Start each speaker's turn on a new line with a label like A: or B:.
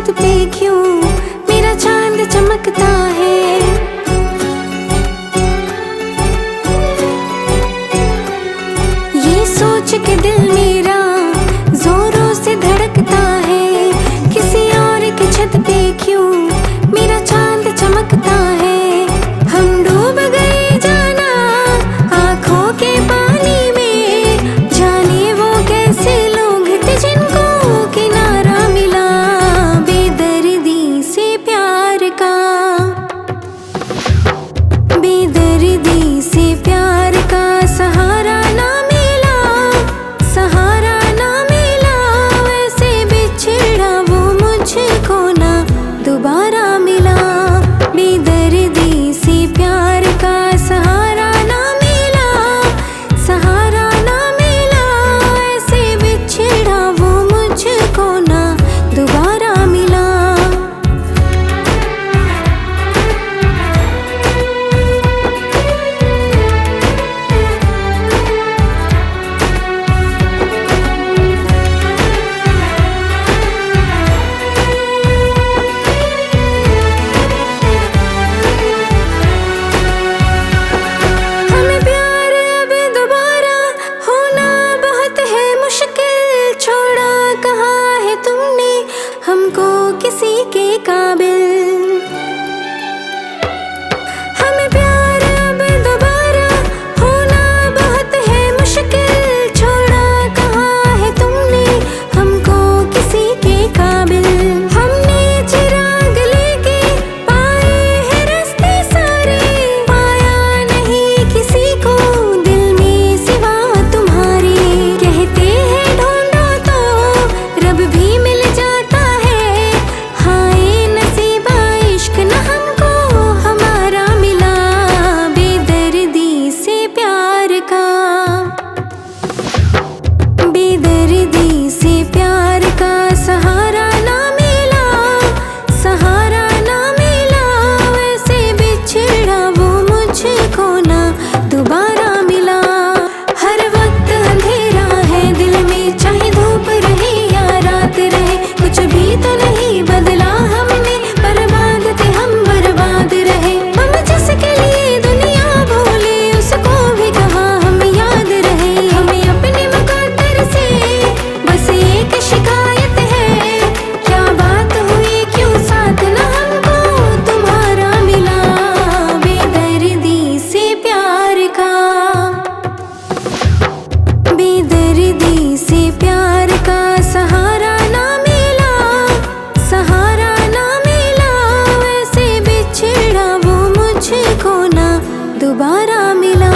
A: छत पे क्यों मेरा चांद चमकता है। ये सोच के दिल मेरा जोरों से धड़कता है, किसी और की छत पे क्यों मेरा चांद चमकता है। हम डूब गए जाना आँखों के पानी में, जाने वो कैसे लोग थे जिनको किनारा मिला बेदर्दी से प्यार का। बेदर्दी से प्यार का सहारा ना मिला, सहारा ना मिला, वैसे बिछड़ा वो मुझको ना दोबारा मिला। बेदर्दी से प्यार का सहारा ना मिला, सहारा ना मिला, वैसे बिछड़ा वो मुझको ना दोबारा मिला। हमें प्यार अब दोबारा होना बहुत है मुश्किल, छोड़ा कहाँ है तुमने हमको किसी के काबिल। हमें प्यार अब दोबारा होना बहुत है मुश्किल, छोड़ा कहाँ है तुमने हमको किसी के काबिल। हमने चिराग लेके पाए हैं रास्ते सारे, पाया नहीं किसी को दिल में सिवा तुम्हारे। कहते हैं ढूंढो तो रब भी मिल जाता है, हाय नसीबा इश्क न हमको हमारा मिला बेदर्दी से प्यार का। बेदर्दी से प्यार का सहारा ना मिला, सहारा ना मिला, वैसे बिछड़ा वो मुझको ना दोबारा मिला। हर वक्त अंधेरा है दिल में, चाहे धूप रहे या रात रहे, कुछ भी तो नहीं बदला हमने, बर्बाद थे हम बर्बाद रहे। हम जिसके लिए दुनिया भूले उसको भी कहा हम याद रहे। हमें अपने मुकद्दर से बस एक शिकायत है, क्या बात हुई क्यों साथ न हमको तुम्हारा मिला बेदर्दी से प्यार का। बेदर्दी से प्यार का सहारा ना मिला, सहारा ना मिला, वैसे बिछड़ा वो मुझको ना दोबारा मिला।